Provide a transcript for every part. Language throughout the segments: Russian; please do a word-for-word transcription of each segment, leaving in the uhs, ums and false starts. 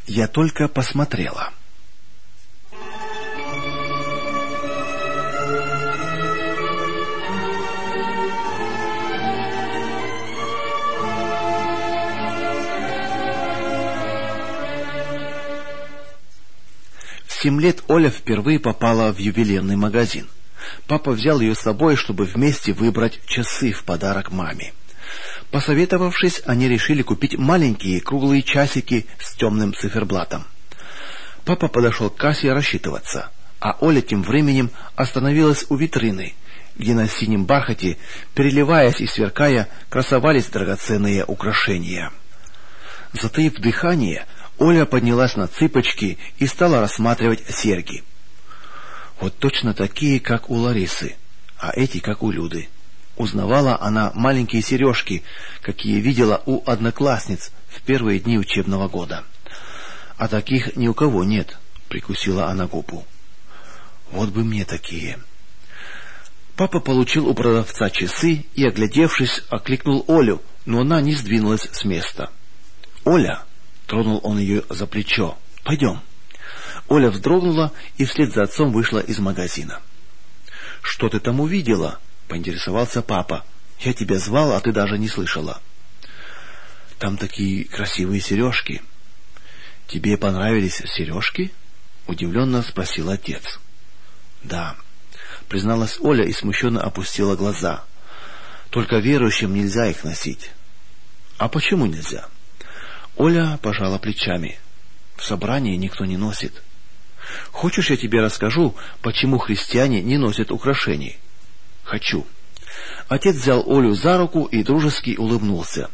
Я только посмотрела. В семь лет Оля впервые попала в ювелирный магазин. Папа взял ее с собой, чтобы вместе выбрать часы в подарок маме. Посоветовавшись, они решили купить маленькие круглые часики с темным циферблатом. Папа подошел к кассе рассчитываться, а Оля тем временем остановилась у витрины, где на синем бархате, переливаясь и сверкая, красовались драгоценные украшения. Затаив дыхание, Оля поднялась на цыпочки и стала рассматривать серьги. Вот точно такие, как у Ларисы, а эти, как у Люды. Узнавала она маленькие сережки, какие видела у одноклассниц в первые дни учебного года. А таких ни у кого нет, прикусила она губу. Вот бы мне такие. Папа получил у продавца часы и, оглядевшись, окликнул Олю, но она не сдвинулась с места. «Оля!» — тронул он ее за плечо. «Пойдем». Оля вздрогнула и вслед за отцом вышла из магазина. «Что ты там увидела?» — поинтересовался папа. «Я тебя звал, а ты даже не слышала». «Там такие красивые сережки». «Тебе понравились сережки?» — удивленно спросил отец. «Да», — призналась Оля и смущенно опустила глаза. «Только верующим нельзя их носить». «А почему нельзя?» Оля пожала плечами. «В собрании никто не носит». «Хочешь, я тебе расскажу, почему христиане не носят украшений?» «Хочу». Отец взял Олю за руку и дружески улыбнулся.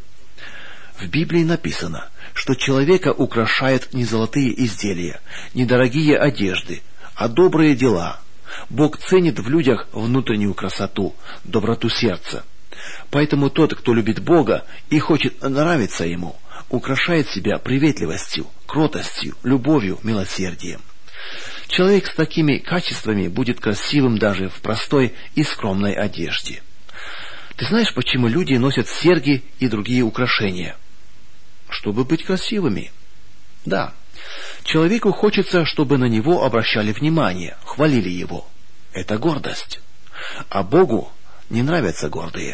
В Библии написано, что человека украшают не золотые изделия, не дорогие одежды, а добрые дела. Бог ценит в людях внутреннюю красоту, доброту сердца. Поэтому тот, кто любит Бога и хочет нравиться Ему, украшает себя приветливостью, кротостью, любовью, милосердием. Человек с такими качествами будет красивым даже в простой и скромной одежде. Ты знаешь, почему люди носят серьги и другие украшения? Чтобы быть красивыми. Да, человеку хочется, чтобы на него обращали внимание, хвалили его. Это гордость. А Богу не нравятся гордые.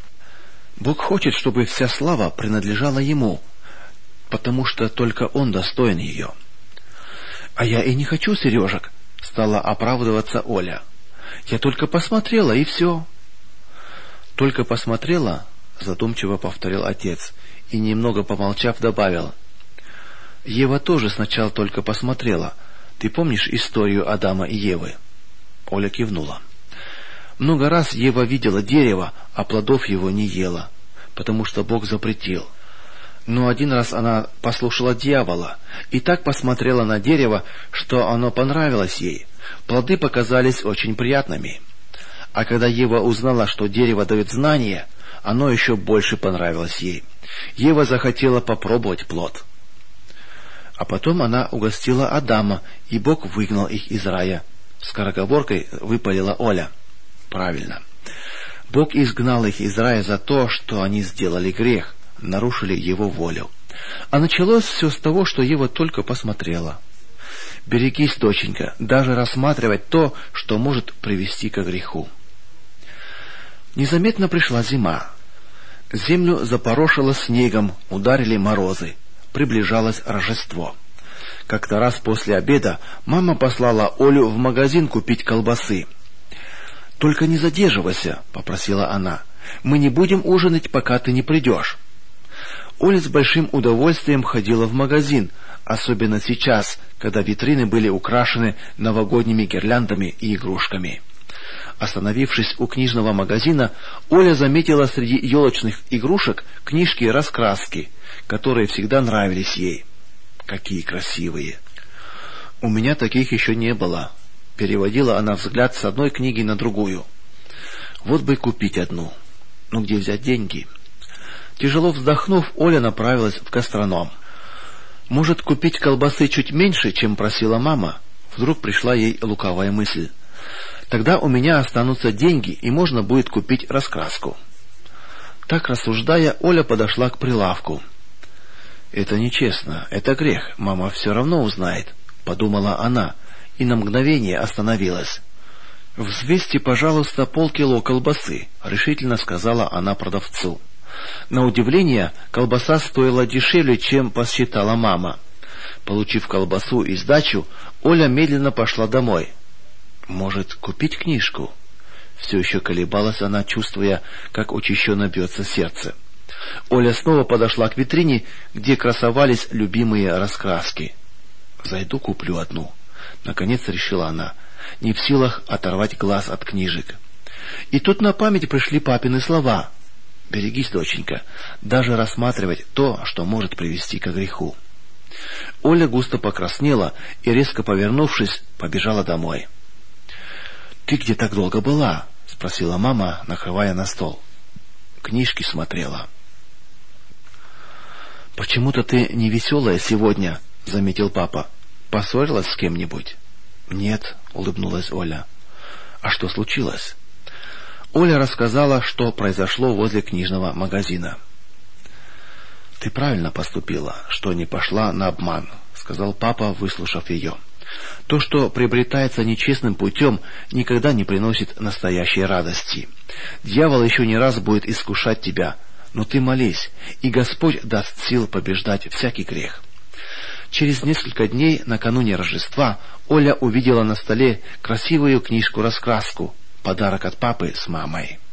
Бог хочет, чтобы вся слава принадлежала Ему, потому что только Он достоин ее. «А я и не хочу сережек», — стала оправдываться Оля. «Я только посмотрела, и все». «Только посмотрела», — задумчиво повторил отец, и, немного помолчав, добавил. «Ева тоже сначала только посмотрела. Ты помнишь историю Адама и Евы?» Оля кивнула. «Много раз Ева видела дерево, а плодов его не ела, потому что Бог запретил. Но один раз она послушала дьявола и так посмотрела на дерево, что оно понравилось ей. Плоды показались очень приятными. А когда Ева узнала, что дерево дает знания, оно еще больше понравилось ей. Ева захотела попробовать плод. А потом она угостила Адама, и Бог выгнал их из рая. Скороговоркой выпалила Оля. Правильно. Бог изгнал их из рая за то, что они сделали грех, нарушили его волю. А началось все с того, что Ева только посмотрела. Берегись, доченька, даже рассматривать то, что может привести к греху. Незаметно пришла зима. Землю запорошило снегом, ударили морозы. Приближалось Рождество. Как-то раз после обеда мама послала Олю в магазин купить колбасы. «Только не задерживайся», — попросила она. «Мы не будем ужинать, пока ты не придешь». Оля с большим удовольствием ходила в магазин, особенно сейчас, когда витрины были украшены новогодними гирляндами и игрушками. Остановившись у книжного магазина, Оля заметила среди елочных игрушек книжки-раскраски, которые всегда нравились ей. Какие красивые! «У меня таких еще не было», — переводила она взгляд с одной книги на другую. «Вот бы купить одну. Но где взять деньги?» Тяжело вздохнув, Оля направилась в гастроном. «Может, купить колбасы чуть меньше, чем просила мама?» Вдруг пришла ей лукавая мысль. «Тогда у меня останутся деньги, и можно будет купить раскраску». Так рассуждая, Оля подошла к прилавку. «Это нечестно, это грех, мама все равно узнает», — подумала она, и на мгновение остановилась. «Взвесьте, пожалуйста, полкило колбасы», — решительно сказала она продавцу. На удивление, колбаса стоила дешевле, чем посчитала мама. Получив колбасу и сдачу, Оля медленно пошла домой. «Может, купить книжку?» Все еще колебалась она, чувствуя, как учащенно бьется сердце. Оля снова подошла к витрине, где красовались любимые раскраски. «Зайду, куплю одну», — наконец решила она, не в силах оторвать глаз от книжек. И тут на память пришли папины слова: «Берегись, доченька, даже рассматривать то, что может привести к греху». Оля густо покраснела и, резко повернувшись, побежала домой. «Ты где так долго была?» — спросила мама, накрывая на стол. «Книжки смотрела». «Почему-то ты не веселая сегодня», — заметил папа. «Поссорилась с кем-нибудь?» «Нет», — улыбнулась Оля. «А что случилось?» Оля рассказала, что произошло возле книжного магазина. «Ты правильно поступила, что не пошла на обман», — сказал папа, выслушав ее. «То, что приобретается нечестным путем, никогда не приносит настоящей радости. Дьявол еще не раз будет искушать тебя, но ты молись, и Господь даст сил побеждать всякий грех». Через несколько дней, накануне Рождества, Оля увидела на столе красивую книжку-раскраску, подарок от папы с мамой.